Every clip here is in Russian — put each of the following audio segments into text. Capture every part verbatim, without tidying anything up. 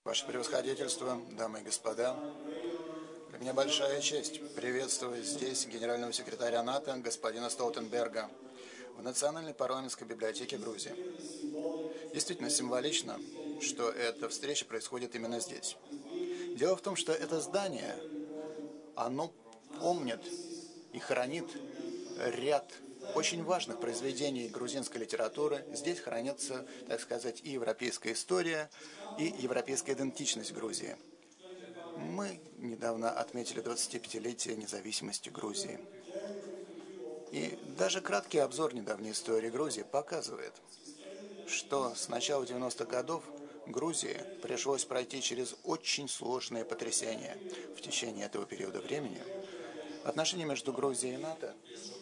Ваше превосходительство, дамы и господа, для меня большая честь приветствовать здесь генерального секретаря НАТО господина Столтенберга в Национальной парламентской библиотеке Грузии. Действительно символично, что эта встреча происходит именно здесь. Дело в том, что это здание, оно помнит и хранит ряд очень важных произведений грузинской литературы. Здесь хранится, так сказать, и европейская история, и европейская идентичность Грузии. Мы недавно отметили двадцатипятилетие независимости Грузии. И даже краткий обзор недавней истории Грузии показывает, что с начала девяностых годов Грузии пришлось пройти через очень сложные потрясения. В течение этого периода времени отношения между Грузией и НАТО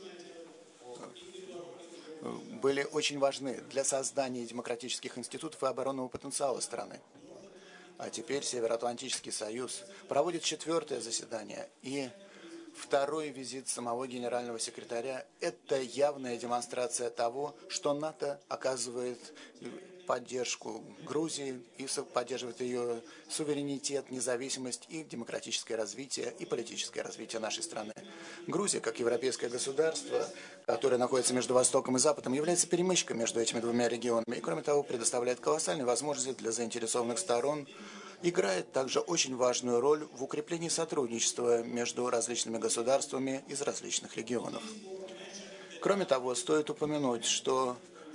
были очень важны для создания демократических институтов и оборонного потенциала страны. А теперь Североатлантический союз проводит четвертое заседание, и второй визит самого генерального секретаря – это явная демонстрация того, что НАТО оказывает поддержку Грузии и поддерживает ее суверенитет, независимость и демократическое развитие и политическое развитие нашей страны. Грузия, как европейское государство, которое находится между Востоком и Западом, является перемычкой между этими двумя регионами и, кроме того, предоставляет колоссальные возможности для заинтересованных сторон, играет также очень важную роль в укреплении сотрудничества между различными государствами из различных регионов. Кроме того, стоит упомянуть, что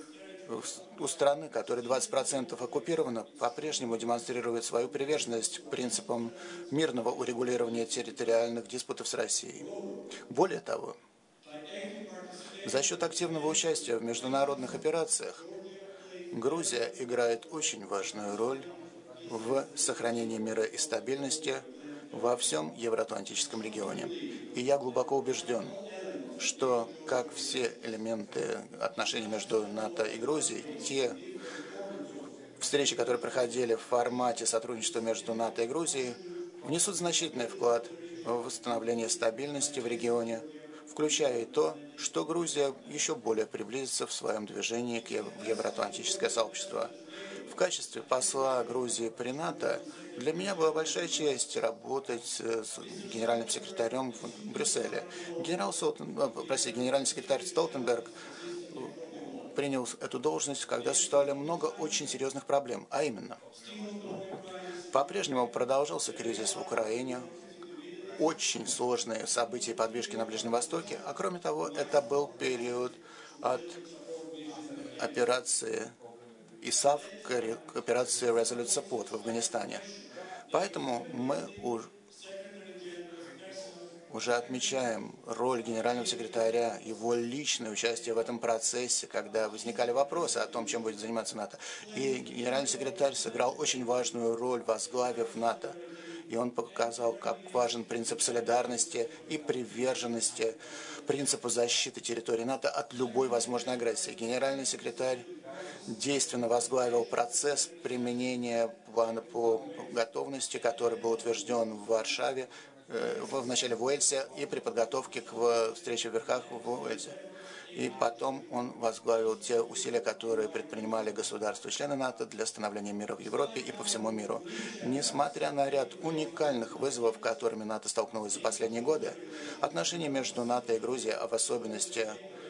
у страны, которая двадцать процентов оккупирована, по-прежнему демонстрирует свою приверженность к принципам мирного урегулирования территориальных диспутов с Россией. Более того, за счет активного участия в международных операциях Грузия играет очень важную роль в сохранении мира и стабильности во всем Евроатлантическом регионе. И я глубоко убежден, что, как все элементы отношений между НАТО и Грузией, те встречи, которые проходили в формате сотрудничества между НАТО и Грузией, внесут значительный вклад в восстановление стабильности в регионе, включая и то, что Грузия еще более приблизится в своем движении к евроатлантическое сообщество. В качестве посла Грузии при НАТО для меня была большая честь работать с генеральным секретарем в Брюсселе. Генерал Солтен... Простите, генеральный секретарь Столтенберг принял эту должность, когда существовали много очень серьезных проблем, а именно, по-прежнему продолжался кризис в Украине, очень сложные события и подвижки на Ближнем Востоке, а кроме того, это был период от операции ИСАФ к операции Resolute Support в Афганистане. Поэтому мы уже отмечаем роль генерального секретаря, его личное участие в этом процессе, когда возникали вопросы о том, чем будет заниматься НАТО. И генеральный секретарь сыграл очень важную роль, возглавив НАТО. И он показал, как важен принцип солидарности и приверженности принципу защиты территории НАТО от любой возможной агрессии. Генеральный секретарь действенно возглавил процесс применения плана по готовности, который был утвержден в Варшаве, э, в начале в Уэльсе и при подготовке к встрече в верхах в Уэльсе. И потом он возглавил те усилия, которые предпринимали государства-члены НАТО для становления мира в Европе и по всему миру. Несмотря на ряд уникальных вызовов, с которыми НАТО столкнулось за последние годы, отношения между НАТО и Грузией, а в особенности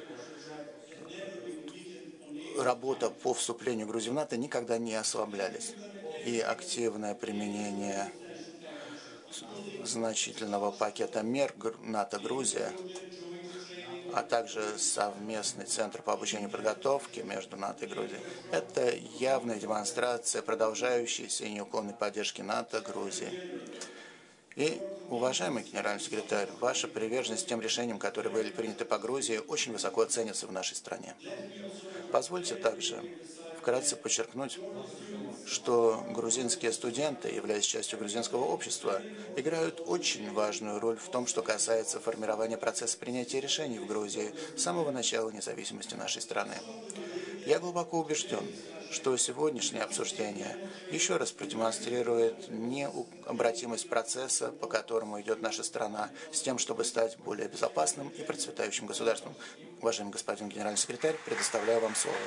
работа по вступлению Грузии в НАТО, никогда не ослаблялись. И активное применение значительного пакета мер НАТО-Грузия, а также совместный центр по обучению и подготовке между НАТО и Грузией. Это явная демонстрация продолжающейся и неуклонной поддержки НАТО Грузии. И, уважаемый генеральный секретарь, ваша приверженность тем решениям, которые были приняты по Грузии, очень высоко ценится в нашей стране. Позвольте также вкратце подчеркнуть, что грузинские студенты, являясь частью грузинского общества, играют очень важную роль в том, что касается формирования процесса принятия решений в Грузии с самого начала независимости нашей страны. Я глубоко убежден, что сегодняшнее обсуждение еще раз продемонстрирует необратимость процесса, по которому идет наша страна, с тем, чтобы стать более безопасным и процветающим государством. Уважаемый господин генеральный секретарь, предоставляю вам слово.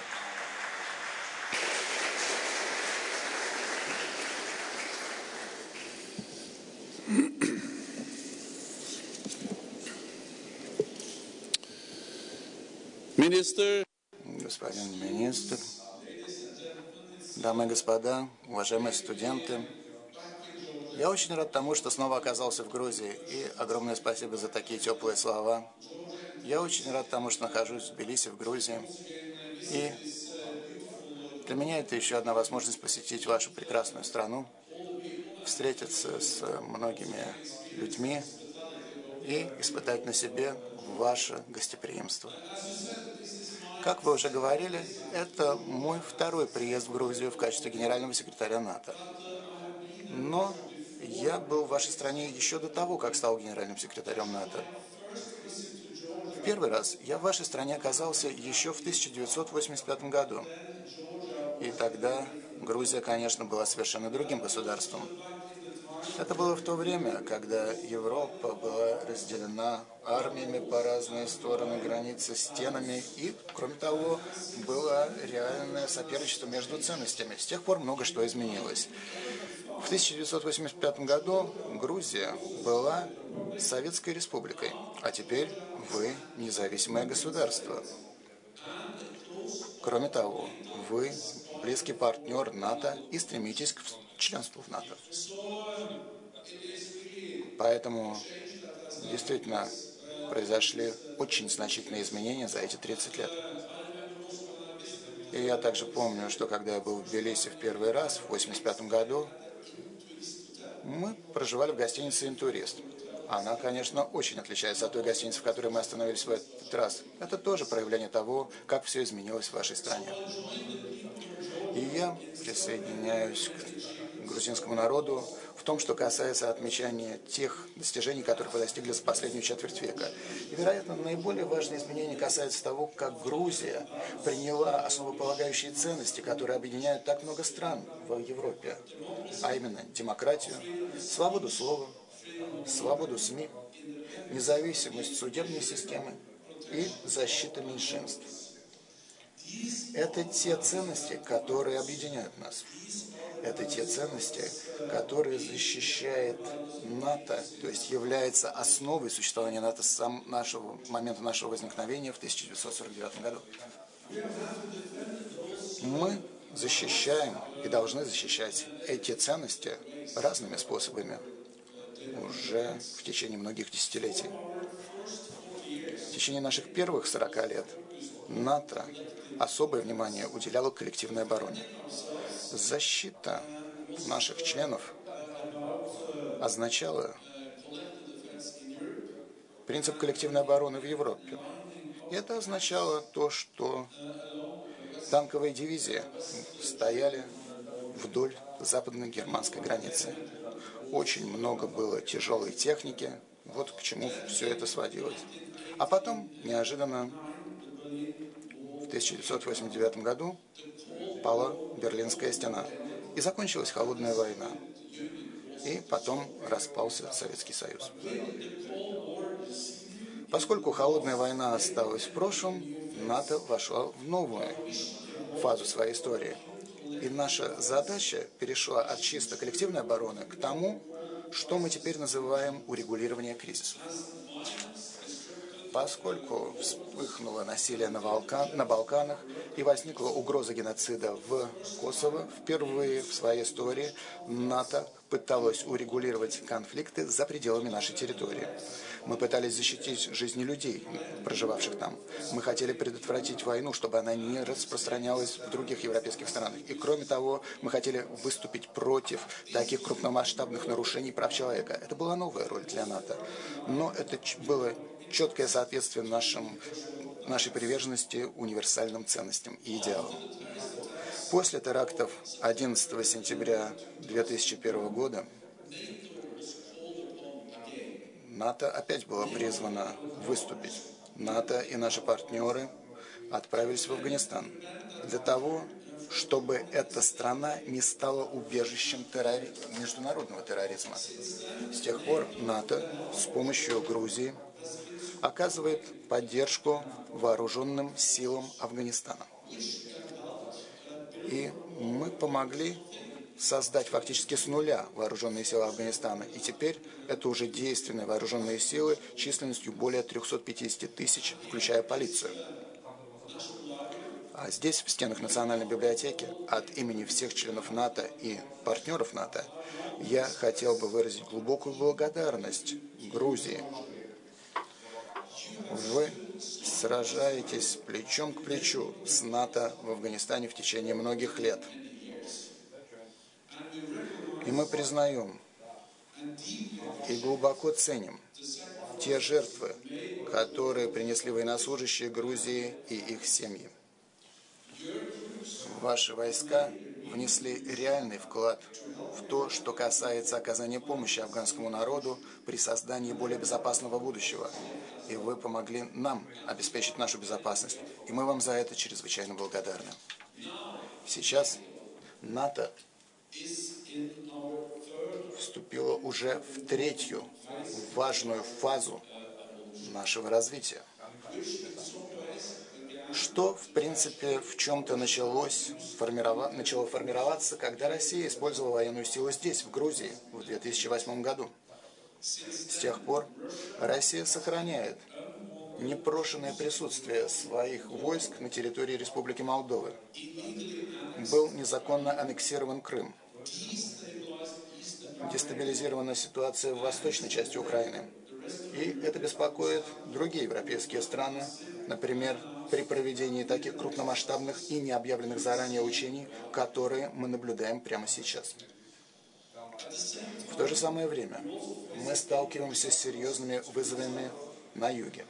Minister, господин министр, дамы и господа, уважаемые студенты, я очень рад тому, что снова оказался в Грузии, и огромное спасибо за такие теплые слова. Я очень рад тому, что нахожусь в Тбилиси, в Грузии, и для меня это еще одна возможность посетить вашу прекрасную страну, встретиться с многими людьми и испытать на себе ваше гостеприимство. Как вы уже говорили, это мой второй приезд в Грузию в качестве генерального секретаря НАТО. Но я был в вашей стране еще до того, как стал генеральным секретарем НАТО. В первый раз я в вашей стране оказался еще в тысяча девятьсот восемьдесят пятом году. И тогда Грузия, конечно, была совершенно другим государством. Это было в то время, когда Европа была разделена армиями по разные стороны границы, стенами, и, кроме того, было реальное соперничество между ценностями. С тех пор много что изменилось. В тысяча девятьсот восемьдесят пятом году Грузия была Советской Республикой, а теперь вы независимое государство. Кроме того, вы близкий партнер НАТО и стремитесь к членству в НАТО. Поэтому действительно произошли очень значительные изменения за эти тридцать лет. И я также помню, что когда я был в Тбилиси в первый раз, в восемьдесят пятом году, мы проживали в гостинице «Интурист». Она, конечно, очень отличается от той гостиницы, в которой мы остановились в этот раз. Это тоже проявление того, как все изменилось в вашей стране. И я присоединяюсь к грузинскому народу в том, что касается отмечания тех достижений, которые вы достигли за последнюю четверть века. И, вероятно, наиболее важные изменения касаются того, как Грузия приняла основополагающие ценности, которые объединяют так много стран в Европе, а именно демократию, свободу слова, свободу СМИ, независимость судебной системы и защиту меньшинств. Это те ценности, которые объединяют нас. Это те ценности, которые защищает НАТО, то есть является основой существования НАТО с самого нашего момента нашего возникновения в тысяча девятьсот сорок девятом году. Мы защищаем и должны защищать эти ценности разными способами уже в течение многих десятилетий. В течение наших первых сорока лет НАТО особое внимание уделяло коллективной обороне. Защита наших членов означала принцип коллективной обороны в Европе. И это означало то, что танковые дивизии стояли вдоль западной германской границы. Очень много было тяжелой техники, вот к чему все это сводилось. А потом, неожиданно, в тысяча девятьсот восемьдесят девятом году пала Берлинская стена. И закончилась холодная война. И потом распался Советский Союз. Поскольку холодная война осталась в прошлом, НАТО вошла в новую фазу своей истории. И наша задача перешла от чисто коллективной обороны к тому, что мы теперь называем урегулирование кризисов. Поскольку вспыхнуло насилие на, Балкан, на Балканах и возникла угроза геноцида в Косово, впервые в своей истории НАТО пыталось урегулировать конфликты за пределами нашей территории. Мы пытались защитить жизни людей, проживавших там. Мы хотели предотвратить войну, чтобы она не распространялась в других европейских странах. И кроме того, мы хотели выступить против таких крупномасштабных нарушений прав человека. Это была новая роль для НАТО. Но это было четкое соответствие нашим, нашей приверженности универсальным ценностям и идеалам. После терактов одиннадцатого сентября две тысячи первого года НАТО опять было призвано выступить. НАТО и наши партнеры отправились в Афганистан для того, чтобы эта страна не стала убежищем террори... международного терроризма. С тех пор НАТО с помощью Грузии оказывает поддержку вооруженным силам Афганистана. И мы помогли создать фактически с нуля вооруженные силы Афганистана. И теперь это уже действенные вооруженные силы численностью более трёхсот пятидесяти тысяч, включая полицию. А здесь, в стенах Национальной библиотеки, от имени всех членов НАТО и партнеров НАТО, я хотел бы выразить глубокую благодарность Грузии. Вы сражаетесь плечом к плечу с НАТО в Афганистане в течение многих лет. И мы признаем и глубоко ценим те жертвы, которые принесли военнослужащие Грузии и их семьи. Ваши войска внесли реальный вклад в то, что касается оказания помощи афганскому народу при создании более безопасного будущего. И вы помогли нам обеспечить нашу безопасность. И мы вам за это чрезвычайно благодарны. Сейчас НАТО вступило уже в третью важную фазу нашего развития. Что, в принципе, в чем-то началось, формирова... начало формироваться, когда Россия использовала военную силу здесь, в Грузии, в две тысячи восьмом году. С тех пор Россия сохраняет непрошенное присутствие своих войск на территории Республики Молдовы. Был незаконно аннексирован Крым. Дестабилизирована ситуация в восточной части Украины. И это беспокоит другие европейские страны, например, при проведении таких крупномасштабных и необъявленных заранее учений, которые мы наблюдаем прямо сейчас. В то же самое время мы сталкиваемся с серьезными вызовами на юге.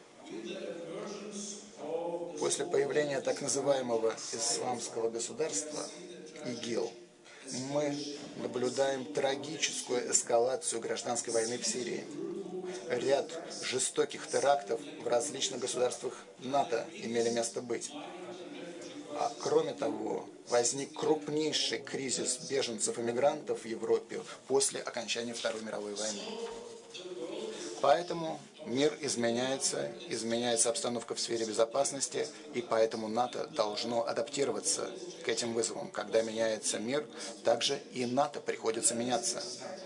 После появления так называемого исламского государства ИГИЛ мы наблюдаем трагическую эскалацию гражданской войны в Сирии. Ряд жестоких терактов в различных государствах НАТО имели место быть. А кроме того, возник крупнейший кризис беженцев и мигрантов в Европе после окончания Второй мировой войны. Поэтому мир изменяется, изменяется обстановка в сфере безопасности, и поэтому НАТО должно адаптироваться к этим вызовам. Когда меняется мир, также и НАТО приходится меняться.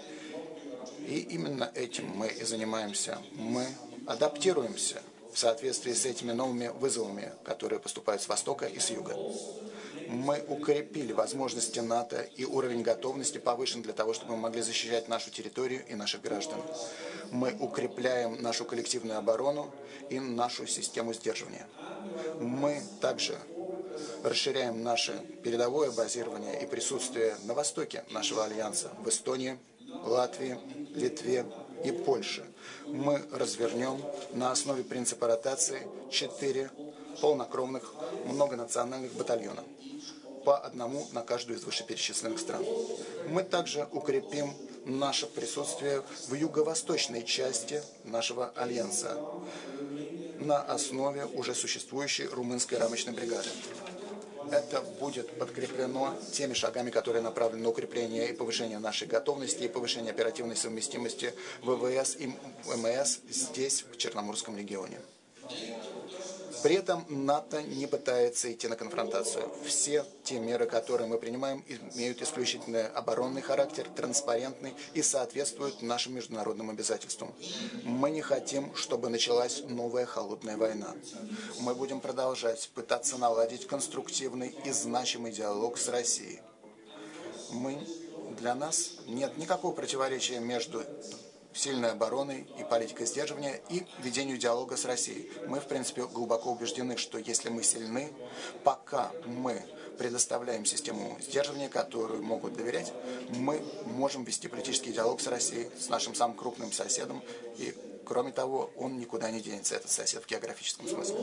И именно этим мы и занимаемся. Мы адаптируемся в соответствии с этими новыми вызовами, которые поступают с востока и с юга. Мы укрепили возможности НАТО, и уровень готовности повышен для того, чтобы мы могли защищать нашу территорию и наших граждан. Мы укрепляем нашу коллективную оборону и нашу систему сдерживания. Мы также расширяем наше передовое базирование и присутствие на востоке нашего альянса, в Эстонии, Латвии, Литве и Польше. Мы развернем на основе принципа ротации четыре полнокровных многонациональных батальона, по одному на каждую из вышеперечисленных стран. Мы также укрепим наше присутствие в юго-восточной части нашего альянса на основе уже существующей румынской рамочной бригады. Это будет подкреплено теми шагами, которые направлены на укрепление и повышение нашей готовности и повышение оперативной совместимости ВВС и МС здесь, в Черноморском регионе. При этом НАТО не пытается идти на конфронтацию. Все те меры, которые мы принимаем, имеют исключительно оборонный характер, транспарентный и соответствуют нашим международным обязательствам. Мы не хотим, чтобы началась новая холодная война. Мы будем продолжать пытаться наладить конструктивный и значимый диалог с Россией. Мы, для нас нет никакого противоречия между сильной обороной и политикой сдерживания и ведению диалога с Россией. Мы, в принципе, глубоко убеждены, что если мы сильны, пока мы предоставляем систему сдерживания, которую могут доверять, мы можем вести политический диалог с Россией, с нашим самым крупным соседом, и, кроме того, он никуда не денется, этот сосед в географическом смысле.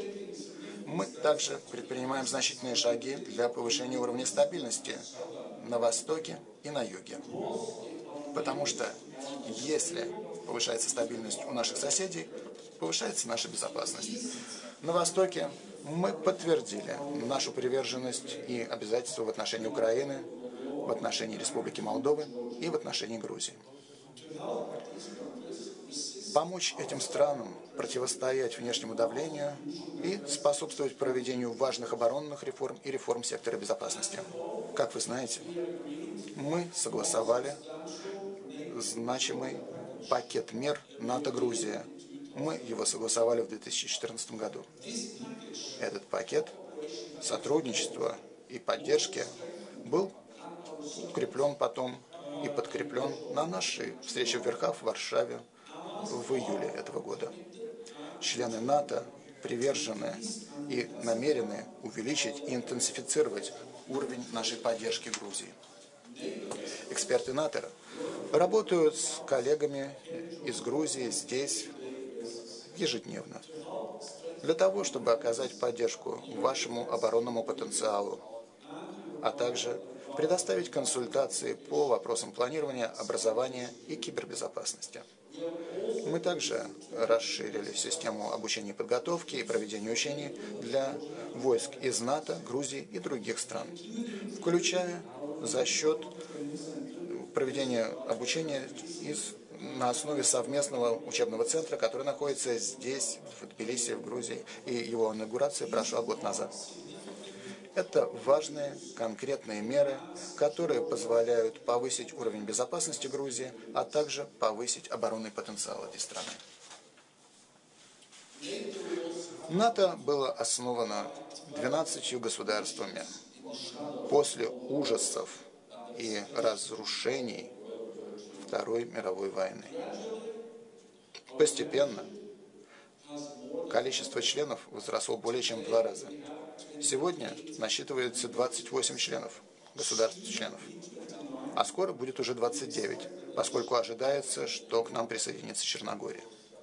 Мы также предпринимаем значительные шаги для повышения уровня стабильности на Востоке и на Юге. Потому что если повышается стабильность у наших соседей, повышается наша безопасность. На Востоке мы подтвердили нашу приверженность и обязательства в отношении Украины, в отношении Республики Молдовы и в отношении Грузии. Помочь этим странам противостоять внешнему давлению и способствовать проведению важных оборонных реформ и реформ сектора безопасности. Как вы знаете, мы согласовали значимый пакет мер НАТО-Грузия. Мы его согласовали в две тысячи четырнадцатом году. Этот пакет сотрудничества и поддержки был укреплен потом и подкреплен на нашей встрече в верхах в Варшаве в июле этого года. Члены НАТО привержены и намерены увеличить и интенсифицировать уровень нашей поддержки Грузии. Эксперты НАТО работают с коллегами из Грузии здесь ежедневно для того, чтобы оказать поддержку вашему оборонному потенциалу, а также предоставить консультации по вопросам планирования, образования и кибербезопасности. Мы также расширили систему обучения и подготовки и проведения учений для войск из НАТО, Грузии и других стран, включая за счет проведения обучения из, на основе совместного учебного центра, который находится здесь, в Тбилиси, в Грузии, и его инаугурация прошла год назад. Это важные конкретные меры, которые позволяют повысить уровень безопасности Грузии, а также повысить оборонный потенциал этой страны. НАТО было основано двенадцатью государствами после ужасов и разрушений Второй мировой войны. Постепенно количество членов возросло более чем в два раза. Сегодня насчитывается двадцать восемь членов, государств-членов, а скоро будет уже двадцать девять, поскольку ожидается, что к нам присоединится Черногория.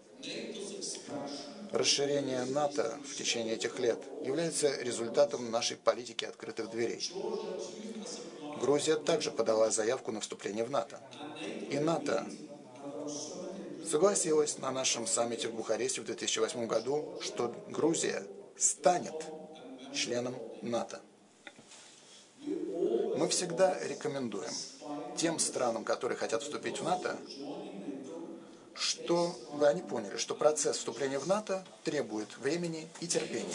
Расширение НАТО в течение этих лет является результатом нашей политики открытых дверей. Грузия также подала заявку на вступление в НАТО. И НАТО согласилась на нашем саммите в Бухаресте в две тысячи восьмом году, что Грузия станет членом НАТО. Мы всегда рекомендуем тем странам, которые хотят вступить в НАТО, чтобы они поняли, что процесс вступления в НАТО требует времени и терпения.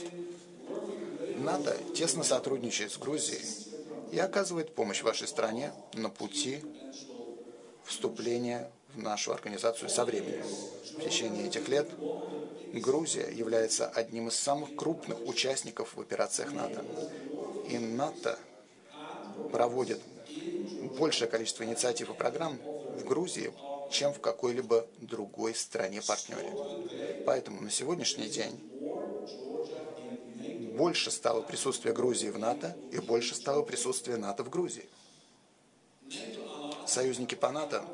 НАТО тесно сотрудничает с Грузией и оказывает помощь вашей стране на пути вступления в нашу организацию со временем. В течение этих лет Грузия является одним из самых крупных участников в операциях НАТО. И НАТО проводит большее количество инициатив и программ в Грузии, чем в какой-либо другой стране-партнере. Поэтому на сегодняшний день больше стало присутствие Грузии в НАТО и больше стало присутствие НАТО в Грузии. Союзники по НАТО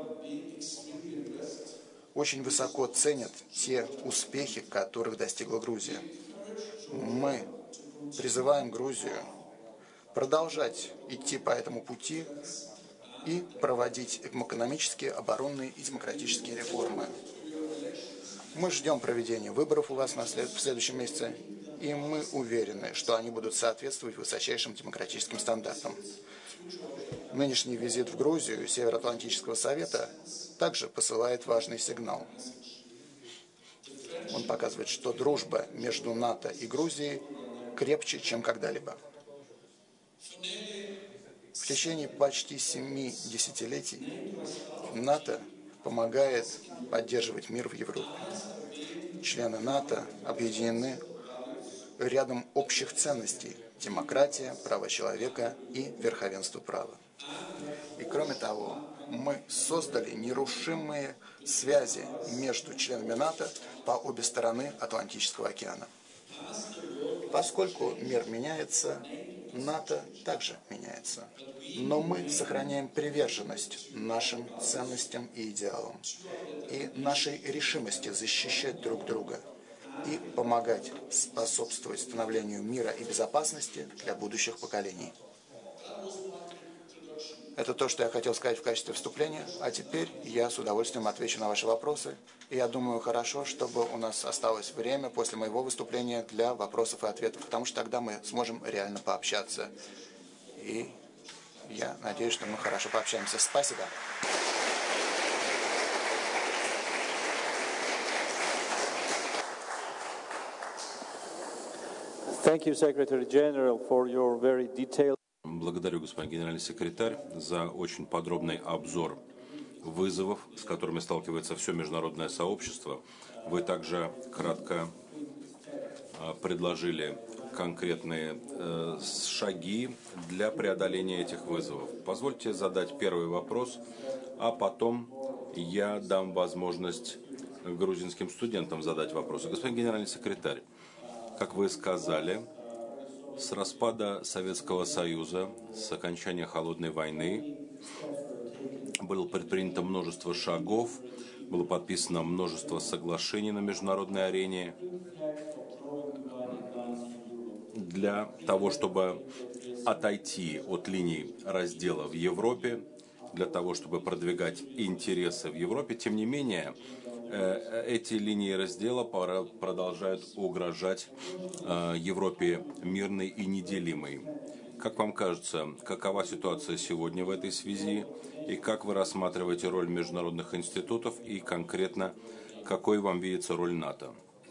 очень высоко ценят те успехи, которых достигла Грузия. Мы призываем Грузию продолжать идти по этому пути и проводить экономические, оборонные и демократические реформы. Мы ждем проведения выборов у вас на след... в следующем месяце, и мы уверены, что они будут соответствовать высочайшим демократическим стандартам. Нынешний визит в Грузию Североатлантического совета также посылает важный сигнал. Он показывает, что дружба между НАТО и Грузией крепче, чем когда-либо. В течение почти семи десятилетий НАТО помогает поддерживать мир в Европе. Члены НАТО объединены рядом общих ценностей – демократия, права человека и верховенство права. И кроме того, мы создали нерушимые связи между членами НАТО по обе стороны Атлантического океана. Поскольку мир меняется, НАТО также меняется. Но мы сохраняем приверженность нашим ценностям и идеалам и нашей решимости защищать друг друга и помогать способствовать становлению мира и безопасности для будущих поколений. Это то, что я хотел сказать в качестве вступления, а теперь я с удовольствием отвечу на ваши вопросы. И я думаю, хорошо, чтобы у нас осталось время после моего выступления для вопросов и ответов, потому что тогда мы сможем реально пообщаться. И я надеюсь, что мы хорошо пообщаемся. Спасибо. Thank you, Secretary General, for your very detailed. Благодарю, господин генеральный секретарь, за очень подробный обзор вызовов, с которыми сталкивается все международное сообщество. Вы также кратко предложили конкретные э, шаги для преодоления этих вызовов. Позвольте задать первый вопрос, а потом я дам возможность грузинским студентам задать вопросы. Господин генеральный секретарь, как вы сказали, с распада Советского Союза, с окончания Холодной войны было предпринято множество шагов, было подписано множество соглашений на международной арене для того, чтобы отойти от линий раздела в Европе, для того, чтобы продвигать интересы в Европе. Тем не менее, эти линии раздела продолжают угрожать Европе мирной и неделимой. Как вам кажется, какова ситуация сегодня в этой связи, и как вы рассматриваете роль международных институтов, и конкретно, какой вам видится роль НАТО?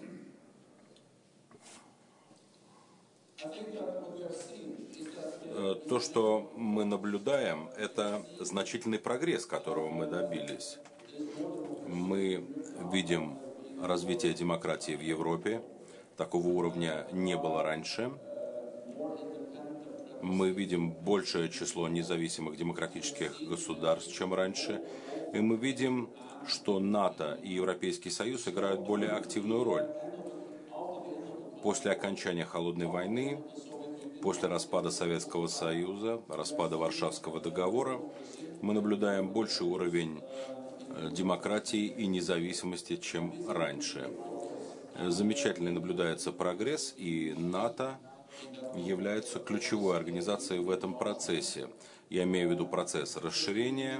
То, что мы наблюдаем, это значительный прогресс, которого мы добились. Мы видим развитие демократии в Европе. Такого уровня не было раньше. Мы видим большее число независимых демократических государств, чем раньше. И мы видим, что НАТО и Европейский Союз играют более активную роль. После окончания Холодной войны, после распада Советского Союза, распада Варшавского договора, мы наблюдаем больший уровень демократии и независимости, чем раньше. Замечательный наблюдается прогресс, и НАТО является ключевой организацией в этом процессе. Я имею в виду процесс расширения.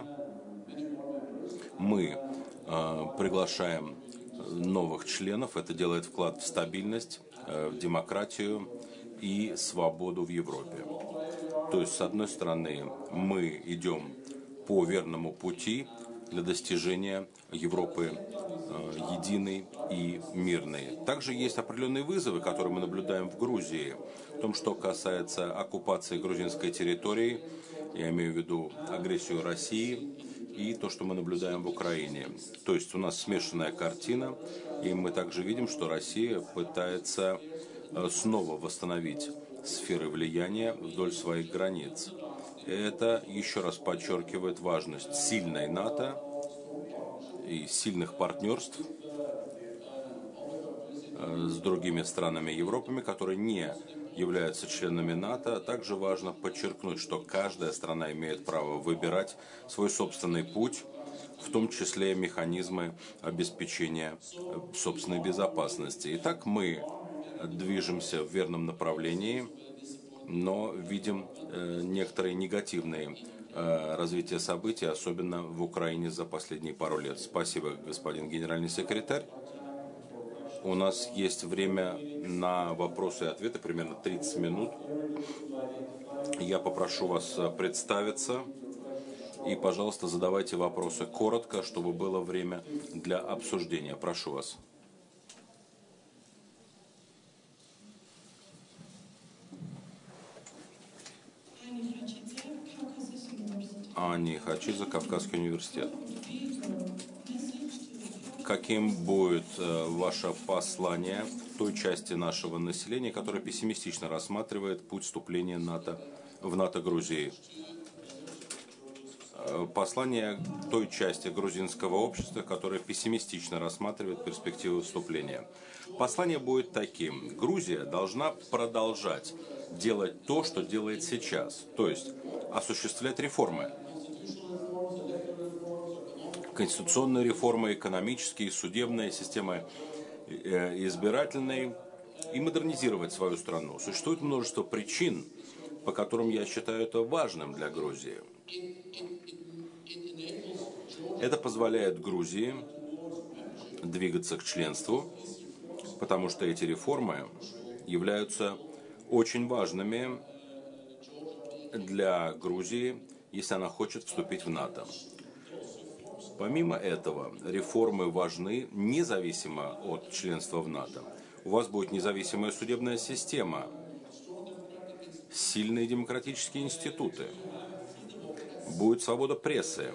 Мы э, приглашаем новых членов. Это делает вклад в стабильность, э, в демократию и свободу в Европе. То есть, с одной стороны, мы идем по верному пути для достижения Европы э, единой и мирной. Также есть определенные вызовы, которые мы наблюдаем в Грузии. В том, что касается оккупации грузинской территории, я имею в виду агрессию России, и то, что мы наблюдаем в Украине. То есть у нас смешанная картина, и мы также видим, что Россия пытается э, снова восстановить сферы влияния вдоль своих границ. Это еще раз подчеркивает важность сильной НАТО и сильных партнерств с другими странами Европы, которые не являются членами НАТО. Также важно подчеркнуть, что каждая страна имеет право выбирать свой собственный путь, в том числе механизмы обеспечения собственной безопасности. Итак, мы движемся в верном направлении, но видим э, некоторые негативные э, развития событий, особенно в Украине за последние пару лет. Спасибо, господин генеральный секретарь. У нас есть время на вопросы и ответы, примерно тридцать минут. Я попрошу вас представиться и, пожалуйста, задавайте вопросы коротко, чтобы было время для обсуждения. Прошу вас. Ани Хачидзе, Кавказский университет. Каким будет э, ваше послание той части нашего населения, которая пессимистично рассматривает путь вступления НАТО, в НАТО Грузии? Э, послание той части грузинского общества, которая пессимистично рассматривает перспективу вступления. Послание будет таким. Грузия должна продолжать делать то, что делает сейчас, то есть осуществлять реформы. Конституционная реформа, экономические, судебная система избирательной и модернизировать свою страну. Существует множество причин, по которым я считаю это важным для Грузии. Это позволяет Грузии двигаться к членству, потому что эти реформы являются очень важными для Грузии, если она хочет вступить в НАТО. Помимо этого, реформы важны независимо от членства в НАТО. У вас будет независимая судебная система, сильные демократические институты, будет свобода прессы,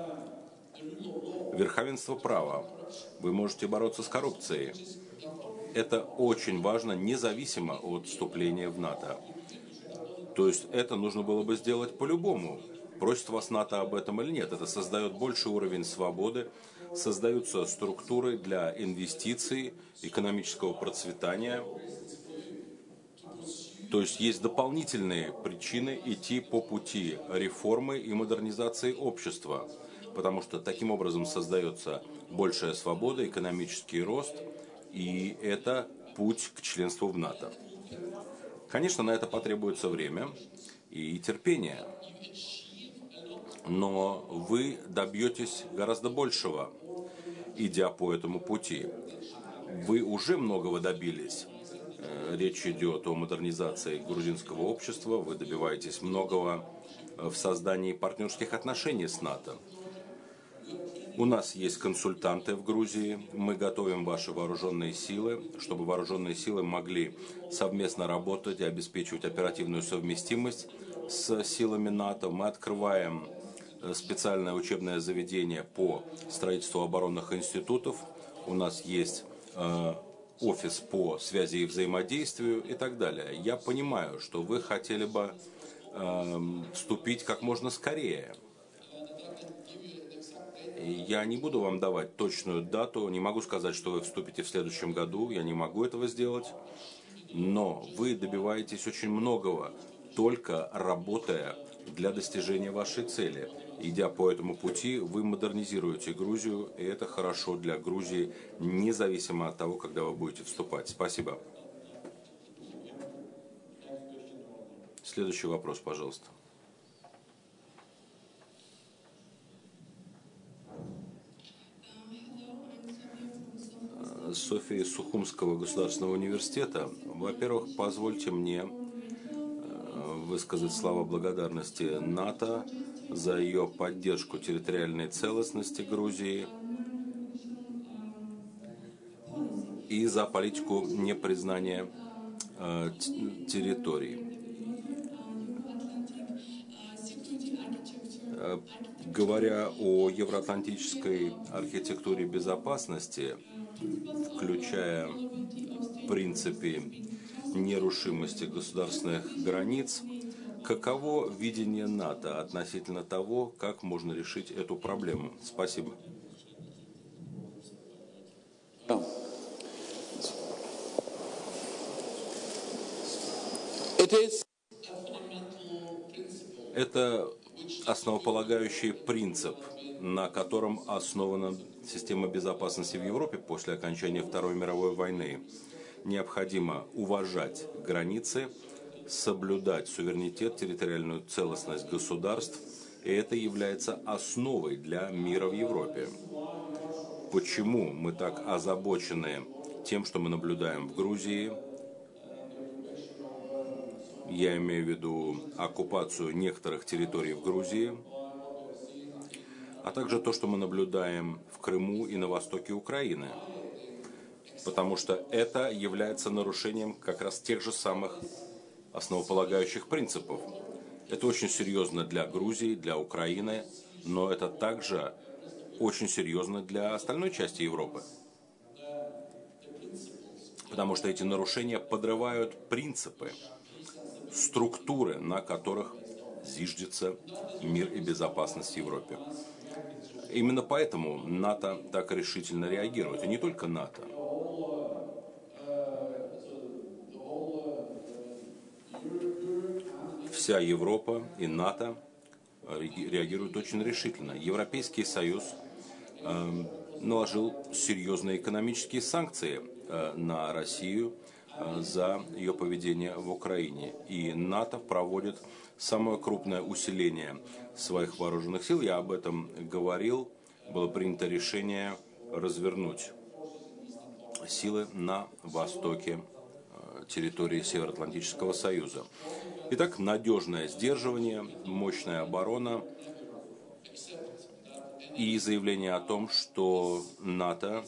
верховенство права, вы можете бороться с коррупцией. Это очень важно, независимо от вступления в НАТО. То есть это нужно было бы сделать по-любому. Просит вас НАТО об этом или нет. Это создает больший уровень свободы, создаются структуры для инвестиций, экономического процветания. То есть есть дополнительные причины идти по пути реформы и модернизации общества, потому что таким образом создается большая свобода, экономический рост, и это путь к членству в НАТО. Конечно, на это потребуется время и терпение, но вы добьетесь гораздо большего, идя по этому пути. Вы уже многого добились. Речь идет о модернизации грузинского общества, вы добиваетесь многого в создании партнерских отношений с НАТО. У нас есть консультанты в Грузии, мы готовим ваши вооруженные силы, чтобы вооруженные силы могли совместно работать и обеспечивать оперативную совместимость с силами НАТО. Мы открываем специальное учебное заведение по строительству оборонных институтов. У нас есть э, офис по связи и взаимодействию и так далее. Я понимаю, что вы хотели бы э, вступить как можно скорее. Я не буду вам давать точную дату, не могу сказать, что вы вступите в следующем году, я не могу этого сделать, но вы добиваетесь очень многого, только работая для достижения вашей цели. Идя по этому пути, вы модернизируете Грузию, и это хорошо для Грузии, независимо от того, когда вы будете вступать. Спасибо. Следующий вопрос, пожалуйста. София из Сухумского государственного университета. Во-первых, позвольте мне высказать слова благодарности НАТО за ее поддержку территориальной целостности Грузии и за политику непризнания э, территорий. Э, говоря о евроатлантической архитектуре безопасности, включая принципы нерушимости государственных границ, каково видение НАТО относительно того, как можно решить эту проблему? Спасибо. Это основополагающий принцип, на котором основана система безопасности в Европе после окончания Второй мировой войны. Необходимо уважать границы, соблюдать суверенитет, территориальную целостность государств, и это является основой для мира в Европе. Почему мы так озабочены тем, что мы наблюдаем в Грузии? Я имею в виду оккупацию некоторых территорий в Грузии, а также то, что мы наблюдаем в Крыму и на востоке Украины. Потому что это является нарушением как раз тех же самых основополагающих принципов. Это очень серьезно для Грузии, для Украины, но это также очень серьезно для остальной части Европы. Потому что эти нарушения подрывают принципы, структуры, на которых зиждется мир и безопасность в Европе. Именно поэтому НАТО так решительно реагирует. И не только НАТО. Вся Европа и НАТО реагируют очень решительно. Европейский Союз э, наложил серьезные экономические санкции э, на Россию э, за ее поведение в Украине. И НАТО проводит самое крупное усиление своих вооруженных сил. Я об этом говорил. Было принято решение развернуть силы на востоке э, территории Североатлантического Союза. Итак, надежное сдерживание, мощная оборона и заявление о том, что НАТО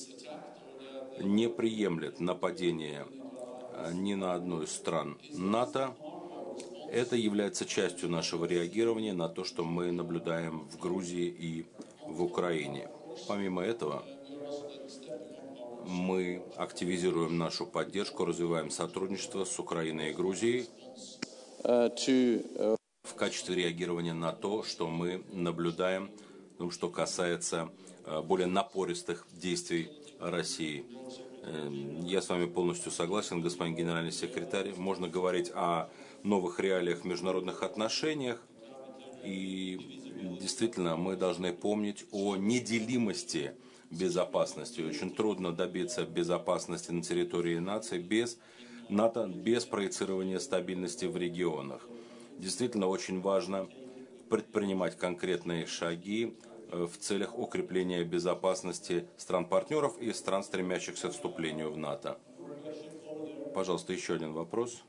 не приемлет нападения ни на одну из стран НАТО. Это является частью нашего реагирования на то, что мы наблюдаем в Грузии и в Украине. Помимо этого, мы активизируем нашу поддержку, развиваем сотрудничество с Украиной и Грузией uh, to, uh... в качестве реагирования на то, что мы наблюдаем, ну, что касается uh, более напористых действий России. Uh, я с вами полностью согласен, господин генеральный секретарь. Можно говорить о новых реалиях в международных отношениях, и действительно мы должны помнить о неделимости безопасности. Очень трудно добиться безопасности на территории нации без НАТО, без проецирования стабильности в регионах. Действительно очень важно предпринимать конкретные шаги в целях укрепления безопасности стран-партнеров и стран, стремящихся к вступлению в НАТО. Пожалуйста, еще один вопрос.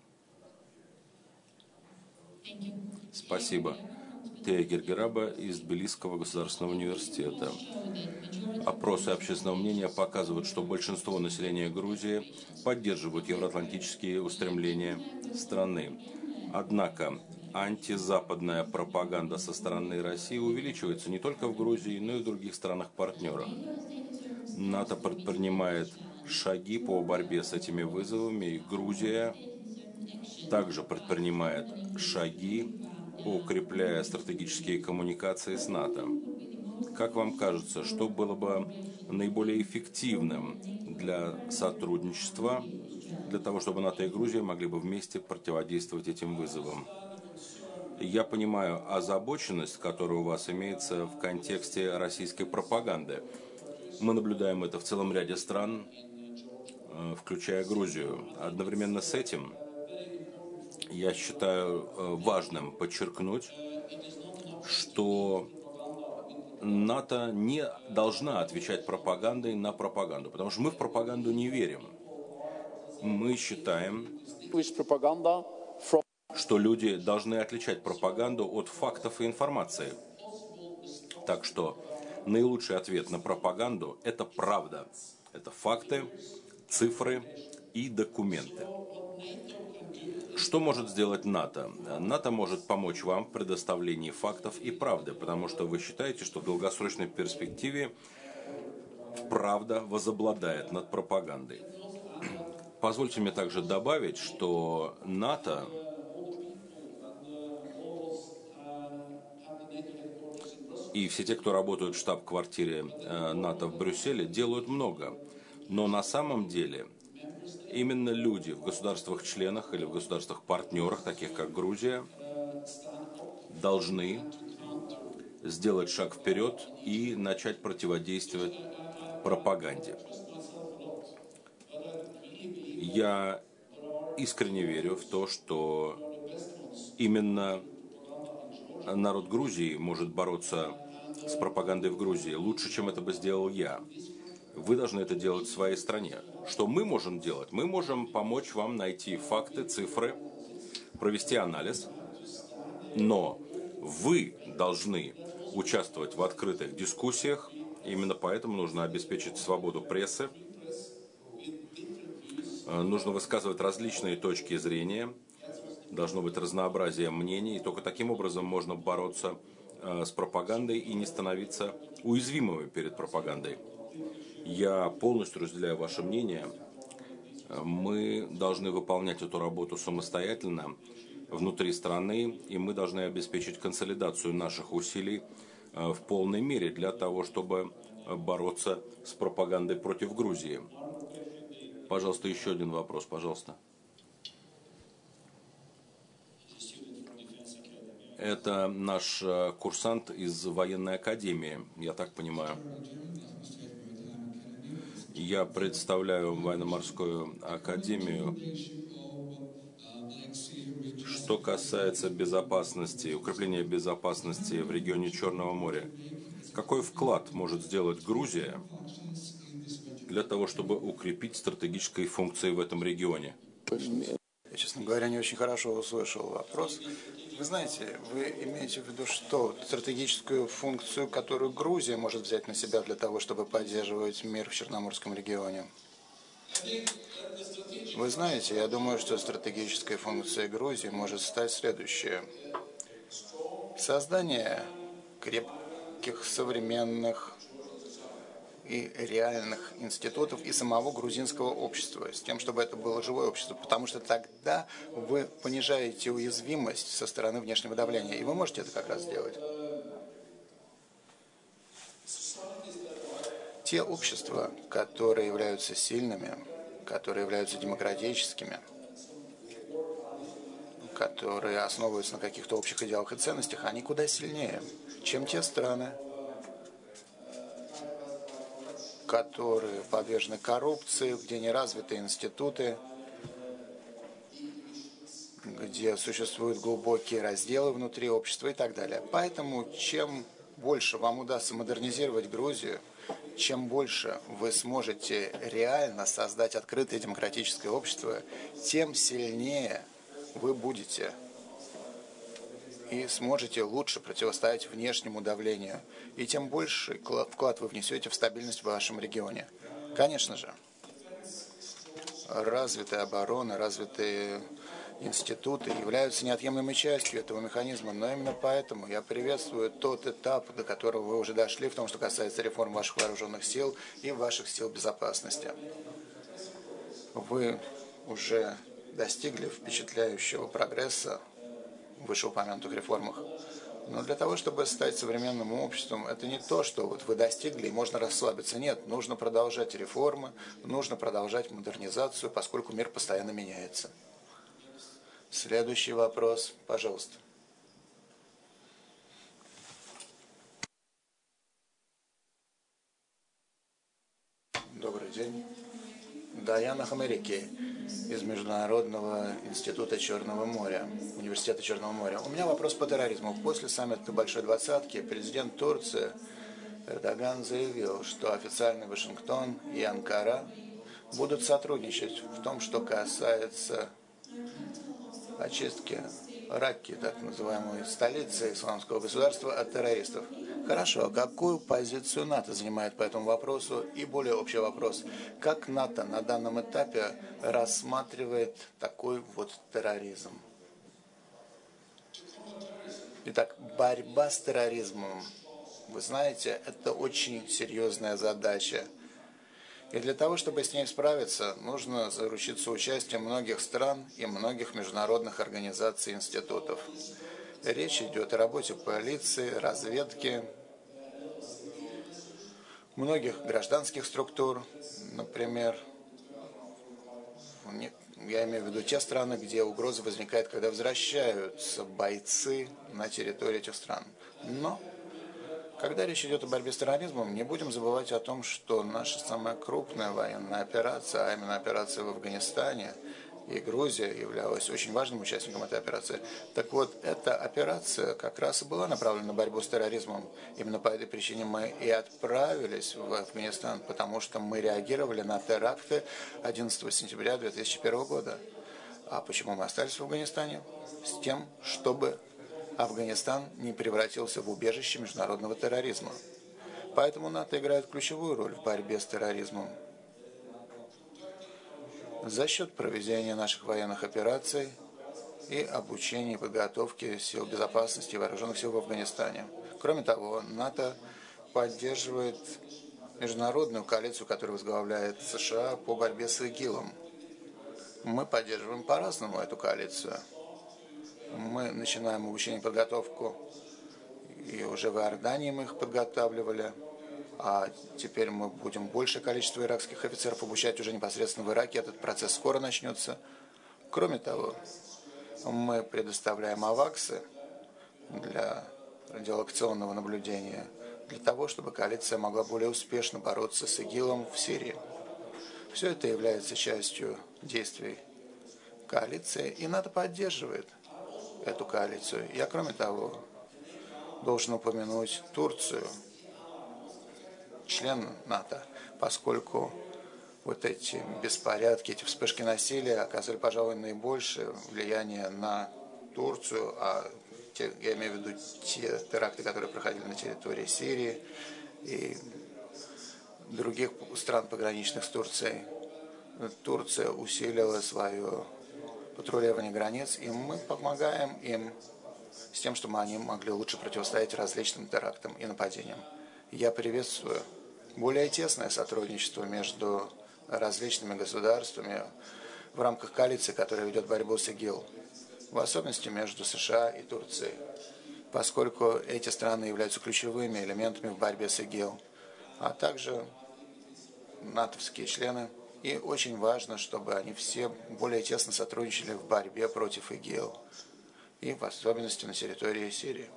Спасибо. Тея Гергераба из Тбилисского государственного университета. Опросы общественного мнения показывают, что большинство населения Грузии поддерживают евроатлантические устремления страны. Однако антизападная пропаганда со стороны России увеличивается не только в Грузии, но и в других странах-партнерах. НАТО предпринимает шаги по борьбе с этими вызовами, и Грузия также предпринимает шаги, укрепляя стратегические коммуникации с НАТО. Как вам кажется, что было бы наиболее эффективным для сотрудничества, для того, чтобы НАТО и Грузия могли бы вместе противодействовать этим вызовам? Я понимаю озабоченность, которая у вас имеется в контексте российской пропаганды. Мы наблюдаем это в целом ряде стран, включая Грузию. Одновременно с этим я считаю важным подчеркнуть, что НАТО не должна отвечать пропагандой на пропаганду, потому что мы в пропаганду не верим. Мы считаем, что люди должны отличать пропаганду от фактов и информации. Так что наилучший ответ на пропаганду – это правда. Это факты, цифры и документы. Что может сделать НАТО? НАТО может помочь вам в предоставлении фактов и правды, потому что вы считаете, что в долгосрочной перспективе правда возобладает над пропагандой. Позвольте мне также добавить, что НАТО и все те, кто работают в штаб-квартире НАТО в Брюсселе, делают много. Но на самом деле именно люди в государствах-членах или в государствах-партнерах, таких как Грузия, должны сделать шаг вперед и начать противодействовать пропаганде. Я искренне верю в то, что именно народ Грузии может бороться с пропагандой в Грузии лучше, чем это бы сделал я. Вы должны это делать в своей стране. Что мы можем делать? Мы можем помочь вам найти факты, цифры, провести анализ, но вы должны участвовать в открытых дискуссиях. Именно поэтому нужно обеспечить свободу прессы. Нужно высказывать различные точки зрения. Должно быть разнообразие мнений. И только таким образом можно бороться с пропагандой и не становиться уязвимыми перед пропагандой. Я полностью разделяю ваше мнение. Мы должны выполнять эту работу самостоятельно внутри страны, и мы должны обеспечить консолидацию наших усилий в полной мере для того, чтобы бороться с пропагандой против Грузии. Пожалуйста, еще один вопрос, пожалуйста. Это наш курсант из военной академии, я так понимаю. Я представляю военно-морскую академию. Что касается безопасности, укрепления безопасности в регионе Черного моря, какой вклад может сделать Грузия для того, чтобы укрепить стратегические функции в этом регионе? Я, честно говоря, не очень хорошо услышал вопрос. Вы знаете, вы имеете в виду что? Стратегическую функцию, которую Грузия может взять на себя для того, чтобы поддерживать мир в Черноморском регионе? Вы знаете, я думаю, что стратегической функцией Грузии может стать следующее. Создание крепких, современных и реальных институтов и самого грузинского общества, с тем, чтобы это было живое общество, потому что тогда вы понижаете уязвимость со стороны внешнего давления, и вы можете это как раз сделать. Те общества, которые являются сильными, которые являются демократическими, которые основываются на каких-то общих идеалах и ценностях, они куда сильнее, чем те страны, которые подвержены коррупции, где не развиты институты, где существуют глубокие разделы внутри общества и так далее. Поэтому чем больше вам удастся модернизировать Грузию, чем больше вы сможете реально создать открытое демократическое общество, тем сильнее вы будете и сможете лучше противостоять внешнему давлению. И тем больше вклад вы внесете в стабильность в вашем регионе. Конечно же, развитая оборона, развитые институты являются неотъемлемой частью этого механизма, но именно поэтому я приветствую тот этап, до которого вы уже дошли в том, что касается реформ ваших вооруженных сил и ваших сил безопасности. Вы уже достигли впечатляющего прогресса в вышеупомянутых реформах. Но для того, чтобы стать современным обществом, это не то, что вот вы достигли и можно расслабиться. Нет, нужно продолжать реформы, нужно продолжать модернизацию, поскольку мир постоянно меняется. Следующий вопрос, пожалуйста. Добрый день. Даяна Хамерики из Международного института Черного моря, Университета Черного моря. У меня вопрос по терроризму. После саммита Большой Двадцатки президент Турции Эрдоган заявил, что официальный Вашингтон и Анкара будут сотрудничать в том, что касается очистки Ракки, так называемой столицы исламского государства, от террористов. Хорошо, какую позицию НАТО занимает по этому вопросу? И более общий вопрос. Как НАТО на данном этапе рассматривает такой вот терроризм? Итак, борьба с терроризмом, вы знаете, это очень серьезная задача. И для того, чтобы с ней справиться, нужно заручиться участием многих стран и многих международных организаций и институтов. Речь идет о работе полиции, разведки, многих гражданских структур, например, я имею в виду те страны, где угроза возникает, когда возвращаются бойцы на территорию этих стран. Но когда речь идет о борьбе с терроризмом, не будем забывать о том, что наша самая крупная военная операция, а именно операция в Афганистане, и Грузия являлась очень важным участником этой операции. Так вот, эта операция как раз и была направлена на борьбу с терроризмом. Именно по этой причине мы и отправились в Афганистан, потому что мы реагировали на теракты одиннадцатого сентября две тысячи первого года. А почему мы остались в Афганистане? С тем, чтобы Афганистан не превратился в убежище международного терроризма. Поэтому НАТО играет ключевую роль в борьбе с терроризмом. За счет проведения наших военных операций и обучения и подготовки сил безопасности и вооруженных сил в Афганистане. Кроме того, НАТО поддерживает международную коалицию, которую возглавляет США по борьбе с ИГИЛом. Мы поддерживаем по-разному эту коалицию. Мы начинаем обучение и подготовку, и уже в Иордании мы их подготавливали. А теперь мы будем большее количество иракских офицеров обучать уже непосредственно в Ираке. Этот процесс скоро начнется. Кроме того, мы предоставляем аваксы для радиолокационного наблюдения, для того, чтобы коалиция могла более успешно бороться с ИГИЛом в Сирии. Все это является частью действий коалиции, и НАТО поддерживает эту коалицию. Я, кроме того, должен упомянуть Турцию, член НАТО, поскольку вот эти беспорядки, эти вспышки насилия оказали, пожалуй, наибольшее влияние на Турцию, а те, я имею в виду те теракты, которые проходили на территории Сирии и других стран, пограничных с Турцией. Турция усилила свое патрулирование границ, и мы помогаем им с тем, чтобы они могли лучше противостоять различным терактам и нападениям. Я приветствую более тесное сотрудничество между различными государствами в рамках коалиции, которая ведет борьбу с ИГИЛ, в особенности между США и Турцией, поскольку эти страны являются ключевыми элементами в борьбе с ИГИЛ, а также натовские члены. И очень важно, чтобы они все более тесно сотрудничали в борьбе против ИГИЛ, и в особенности на территории Сирии.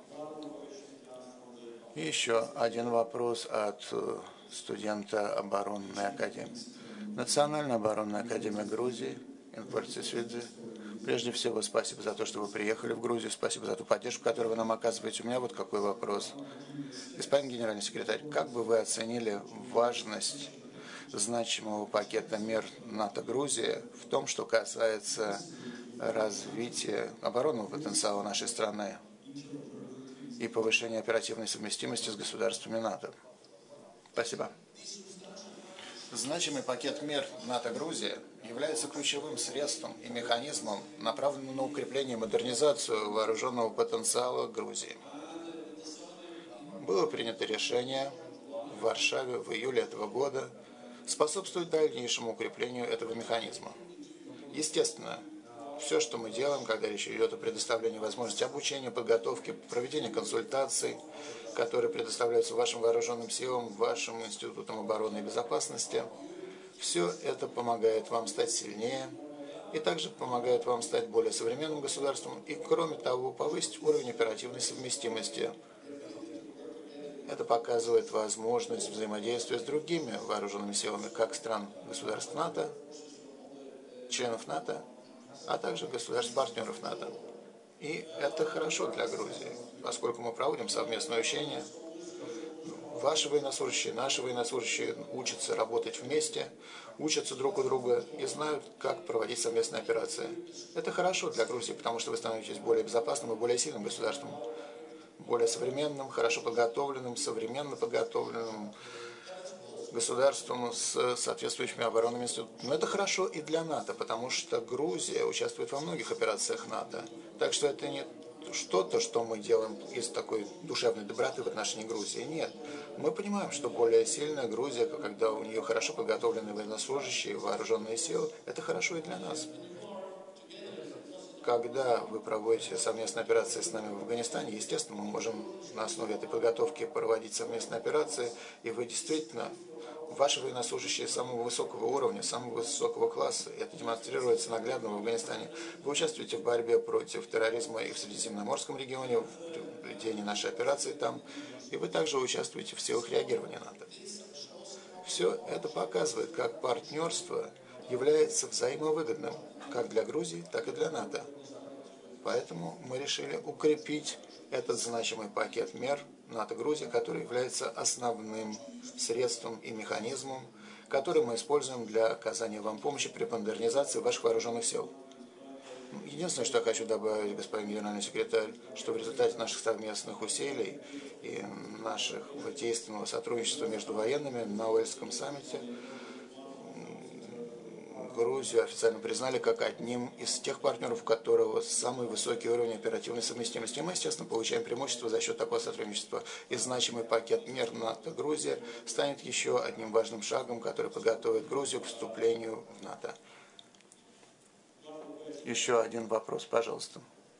И еще один вопрос от студента оборонной академии. Национальная оборонная академия Грузии, Инфорцисвидзе. Прежде всего, спасибо за то, что вы приехали в Грузию, спасибо за ту поддержку, которую вы нам оказываете. У меня вот какой вопрос. Господин генеральный секретарь, как бы вы оценили важность значимого пакета мер НАТО-Грузии в том, что касается развития оборонного потенциала нашей страны и повышения оперативной совместимости с государствами НАТО? Спасибо. Значимый пакет мер НАТО-Грузия является ключевым средством и механизмом, направленным на укрепление и модернизацию вооруженного потенциала Грузии. Было принято решение в Варшаве в июле этого года способствовать дальнейшему укреплению этого механизма. Естественно, все, что мы делаем, когда речь идет о предоставлении возможности обучения, подготовки, проведения консультаций, которые предоставляются вашим вооруженным силам, вашим институтам обороны и безопасности, все это помогает вам стать сильнее и также помогает вам стать более современным государством и, кроме того, повысить уровень оперативной совместимости. Это показывает возможность взаимодействия с другими вооруженными силами, как стран государств НАТО, членов НАТО, а также государств-партнеров НАТО. И это хорошо для Грузии, поскольку мы проводим совместное учение. Ваши военнослужащие, наши военнослужащие учатся работать вместе, учатся друг у друга и знают, как проводить совместные операции. Это хорошо для Грузии, потому что вы становитесь более безопасным и более сильным государством, более современным, хорошо подготовленным, современно подготовленным государством с соответствующими оборонными институтами. Но это хорошо и для НАТО, потому что Грузия участвует во многих операциях НАТО. Так что это не что-то, что мы делаем из такой душевной доброты в отношении Грузии. Нет. Мы понимаем, что более сильная Грузия, когда у нее хорошо подготовленные военнослужащие, вооруженные силы, это хорошо и для нас. Когда вы проводите совместные операции с нами в Афганистане, естественно, мы можем на основе этой подготовки проводить совместные операции, и вы действительно, ваши военнослужащие самого высокого уровня, самого высокого класса, и это демонстрируется наглядно в Афганистане. Вы участвуете в борьбе против терроризма и в Средиземноморском регионе, в проведении нашей операции там, и вы также участвуете в силах реагирования НАТО. Все это показывает, как партнерство является взаимовыгодным как для Грузии, так и для НАТО. Поэтому мы решили укрепить этот значимый пакет мер НАТО-Грузия, который является основным средством и механизмом, который мы используем для оказания вам помощи при модернизации ваших вооруженных сил. Единственное, что я хочу добавить, господин генеральный секретарь, что в результате наших совместных усилий и нашего действенного сотрудничества между военными на Уэльском саммите Грузию официально признали как одним из тех партнеров, у которого самый высокий уровень оперативной совместимости. И мы, естественно, получаем преимущество за счет такого сотрудничества. И значимый пакет мер НАТО-Грузия станет еще одним важным шагом, который подготовит Грузию к вступлению в НАТО. Еще один вопрос, пожалуйста.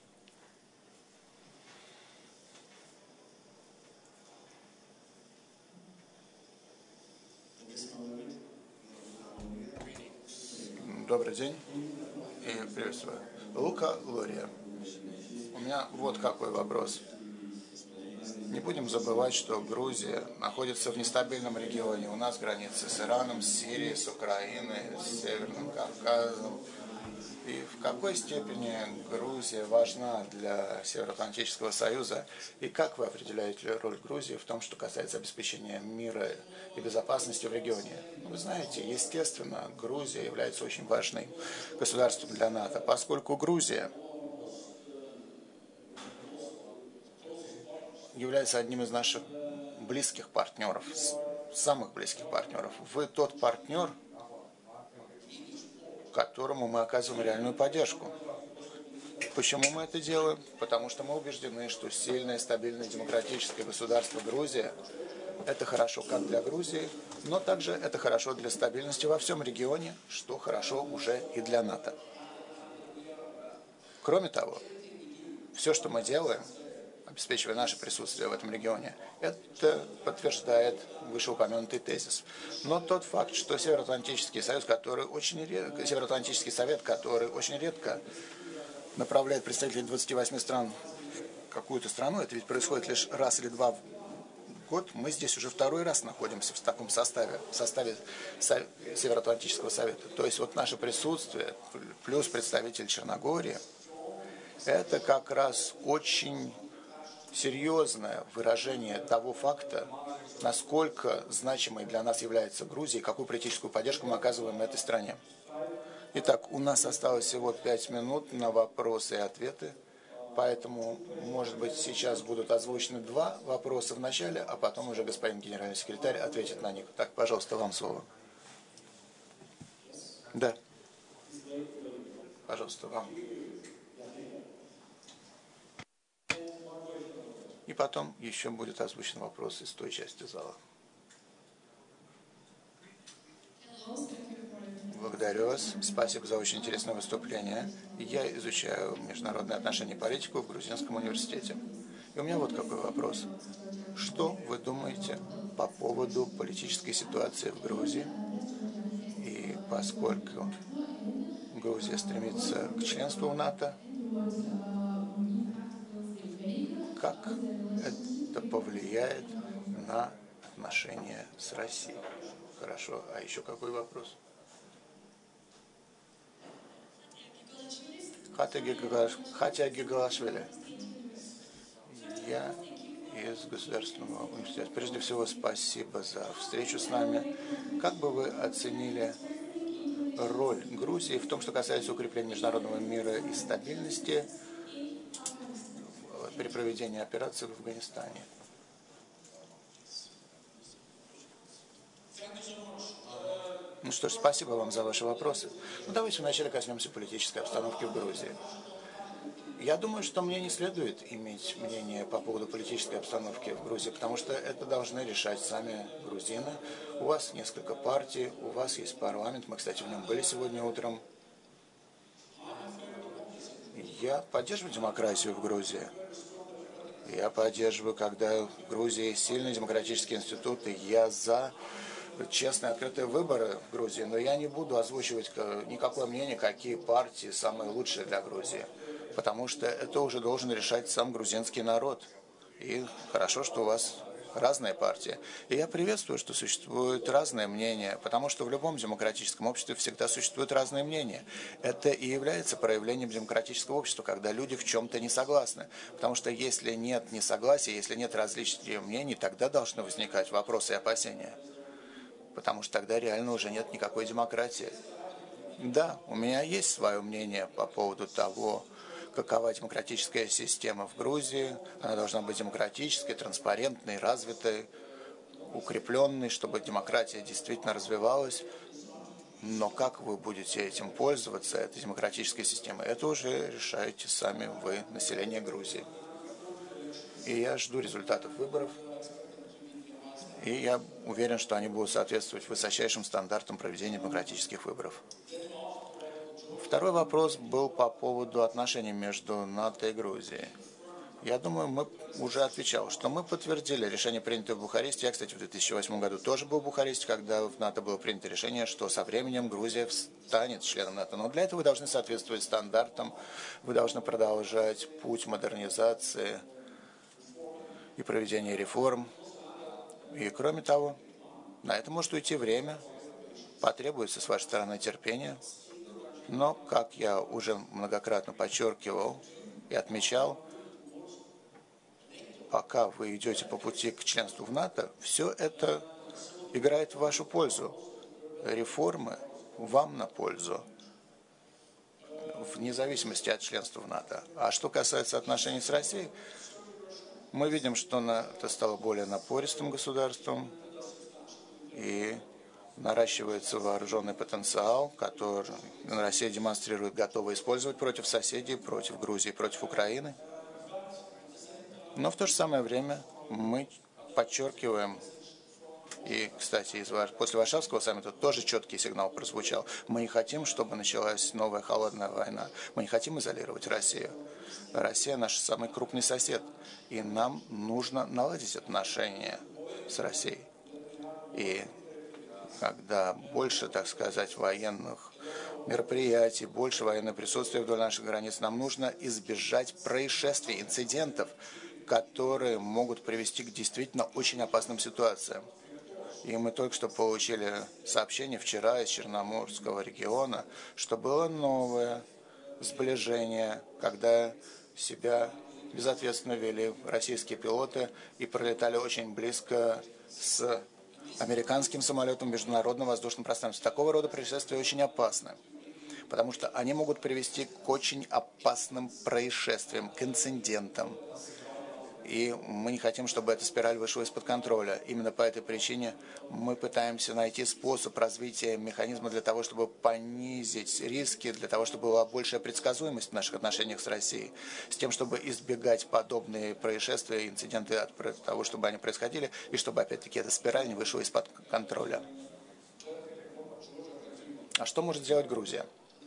Добрый день и приветствую. Лука Лурия. У меня вот какой вопрос. Не будем забывать, что Грузия находится в нестабильном регионе. У нас границы с Ираном, с Сирией, с Украиной, с Северным Кавказом. И в какой степени Грузия важна для Североатлантического союза? И как вы определяете роль Грузии в том, что касается обеспечения мира и безопасности в регионе? Вы знаете, естественно, Грузия является очень важным государством для НАТО, поскольку Грузия является одним из наших близких партнеров, самых близких партнеров. Вы тот партнер, которому мы оказываем реальную поддержку. Почему мы это делаем? Потому что мы убеждены, что сильное, стабильное, демократическое государство Грузия Это хорошо как для Грузии, но также это хорошо для стабильности во всем регионе, что хорошо уже и для НАТО. Кроме того, все, что мы делаем, обеспечивая наше присутствие в этом регионе, это подтверждает вышеупомянутый тезис. Но тот факт, что Североатлантический союз, который очень редко, Североатлантический совет, который очень редко направляет представителей двадцати восьми стран в какую-то страну, это ведь происходит лишь раз или два в год, мы здесь уже второй раз находимся в таком составе, в составе Североатлантического совета. То есть вот наше присутствие плюс представитель Черногории, это как раз очень серьезное выражение того факта, насколько значимой для нас является Грузия и какую политическую поддержку мы оказываем этой стране. Итак, у нас осталось всего пять минут на вопросы и ответы, поэтому, может быть, сейчас будут озвучены два вопроса в начале, а потом уже господин генеральный секретарь ответит на них. Так, пожалуйста, вам слово. Да. Пожалуйста, вам. И потом еще будет озвучен вопрос из той части зала. Благодарю вас. Спасибо за очень интересное выступление. Я изучаю международные отношения и политику в Грузинском университете. И у меня вот какой вопрос. Что вы думаете по поводу политической ситуации в Грузии? И поскольку Грузия стремится к членству в НАТО, как это повлияет на отношения с Россией? Хорошо. А еще какой вопрос? Хатя Гигалашвили. Я из Государственного университета. Прежде всего, спасибо за встречу с нами. Как бы вы оценили роль Грузии в том, что касается укрепления международного мира и стабильности при проведении операций в Афганистане? Ну что ж, спасибо вам за ваши вопросы. Ну, давайте вначале коснемся политической обстановки в Грузии. Я думаю, что мне не следует иметь мнение по поводу политической обстановки в Грузии, потому что это должны решать сами грузины. У вас несколько партий, у вас есть парламент, мы, кстати, в нем были сегодня утром. Я поддерживаю демократию в Грузии. Я поддерживаю, когда в Грузии есть сильные демократические институты. Я за честные, открытые выборы в Грузии, но я не буду озвучивать никакое мнение, какие партии самые лучшие для Грузии, потому что это уже должен решать сам грузинский народ. И хорошо, что у вас разные партии. И я приветствую, что существуют разные мнения, потому что в любом демократическом обществе всегда существуют разные мнения. Это и является проявлением демократического общества, когда люди в чем-то не согласны. Потому что если нет несогласия, если нет различных мнений, тогда должны возникать вопросы и опасения. Потому что тогда реально уже нет никакой демократии. Да, у меня есть свое мнение по поводу того, какова демократическая система в Грузии. Она должна быть демократической, транспарентной, развитой, укрепленной, чтобы демократия действительно развивалась. Но как вы будете этим пользоваться, этой демократической системой, это уже решаете сами вы, население Грузии. И я жду результатов выборов. И я уверен, что они будут соответствовать высочайшим стандартам проведения демократических выборов. Второй вопрос был по поводу отношений между НАТО и Грузией. Я думаю, мы уже отвечал, что мы подтвердили решение, принятое в Бухаресте. Я, кстати, в две тысячи восьмом году тоже был в Бухаресте, когда в НАТО было принято решение, что со временем Грузия станет членом НАТО. Но для этого вы должны соответствовать стандартам, вы должны продолжать путь модернизации и проведения реформ. И кроме того, на это может уйти время, потребуется с вашей стороны терпение. Но, как я уже многократно подчеркивал и отмечал, пока вы идете по пути к членству в НАТО, все это играет в вашу пользу. Реформы вам на пользу, вне зависимости от членства в НАТО. А что касается отношений с Россией, мы видим, что НАТО стало более напористым государством, и наращивается вооруженный потенциал, который Россия демонстрирует, готова использовать против соседей, против Грузии, против Украины. Но в то же самое время мы подчеркиваем И, кстати, из, после Варшавского саммита тоже четкий сигнал прозвучал. Мы не хотим, чтобы началась новая холодная война. Мы не хотим изолировать Россию. Россия наш самый крупный сосед. И нам нужно наладить отношения с Россией. И когда больше, так сказать, военных мероприятий, больше военного присутствия вдоль наших границ, нам нужно избежать происшествий, инцидентов, которые могут привести к действительно очень опасным ситуациям. И мы только что получили сообщение вчера из Черноморского региона, что было новое сближение, когда себя безответственно вели российские пилоты и пролетали очень близко с американским самолетом в международном воздушном пространстве. Такого рода происшествия очень опасны, потому что они могут привести к очень опасным происшествиям, к инцидентам. И мы не хотим, чтобы эта спираль вышла из-под контроля. Именно по этой причине мы пытаемся найти способ развития механизма для того, чтобы понизить риски, для того, чтобы была большая предсказуемость в наших отношениях с Россией, с тем, чтобы избегать подобные происшествия, инциденты от того, чтобы они происходили, и чтобы, опять-таки, эта спираль не вышла из-под контроля. А что может сделать Грузия?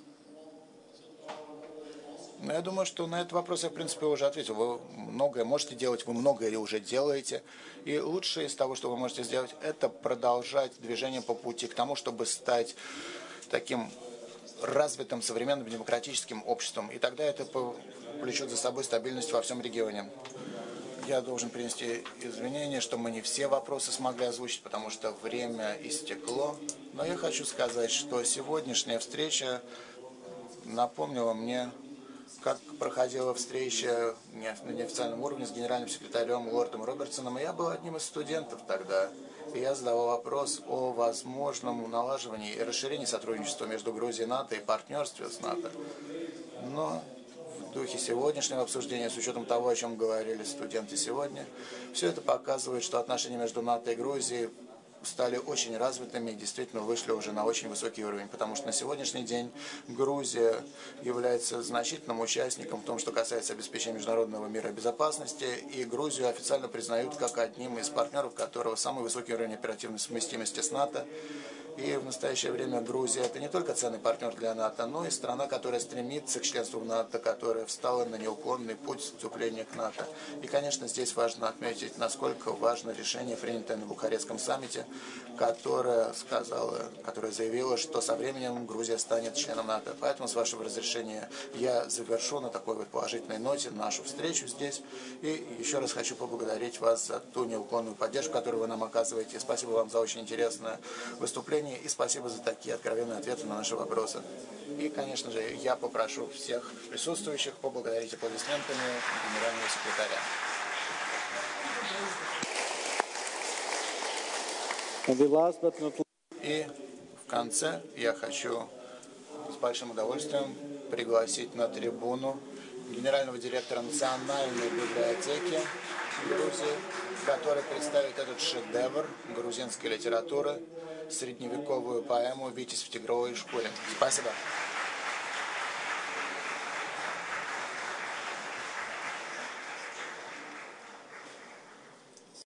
Но я думаю, что на этот вопрос я, в принципе, уже ответил. Вы многое можете делать, вы многое уже делаете. И лучшее из того, что вы можете сделать, это продолжать движение по пути к тому, чтобы стать таким развитым, современным, демократическим обществом. И тогда это повлечет за собой стабильность во всем регионе. Я должен принести извинения, что мы не все вопросы смогли озвучить, потому что время истекло. Но я хочу сказать, что сегодняшняя встреча напомнила мне, как проходила встреча на неофициальном уровне с генеральным секретарем лордом Робертсоном. И я был одним из студентов тогда. И я задавал вопрос о возможном налаживании и расширении сотрудничества между Грузией и НАТО и партнерстве с НАТО. Но в духе сегодняшнего обсуждения, с учетом того, о чем говорили студенты сегодня, все это показывает, что отношения между НАТО и Грузией стали очень развитыми и действительно вышли уже на очень высокий уровень, потому что на сегодняшний день Грузия является значительным участником в том, что касается обеспечения международного мира и безопасности, и Грузию официально признают как одним из партнеров, которого самый высокий уровень оперативной совместимости с НАТО. И в настоящее время Грузия – это не только ценный партнер для НАТО, но и страна, которая стремится к членству в НАТО, которая встала на неуклонный путь вступления к НАТО. И, конечно, здесь важно отметить, насколько важно решение, принятое на Бухарестском саммите, которое сказала, которое заявило, что со временем Грузия станет членом НАТО. Поэтому, с вашего разрешения, я завершу на такой вот положительной ноте нашу встречу здесь. И еще раз хочу поблагодарить вас за ту неуклонную поддержку, которую вы нам оказываете. Спасибо вам за очень интересное выступление. И спасибо за такие откровенные ответы на наши вопросы. И, конечно же, я попрошу всех присутствующих поблагодарить аплодисментами генерального секретаря. И в конце я хочу с большим удовольствием пригласить на трибуну генерального директора Национальной библиотеки Грузии, который представит этот шедевр грузинской литературы, средневековую поэму «Витязь в тигровой шкуре». Спасибо.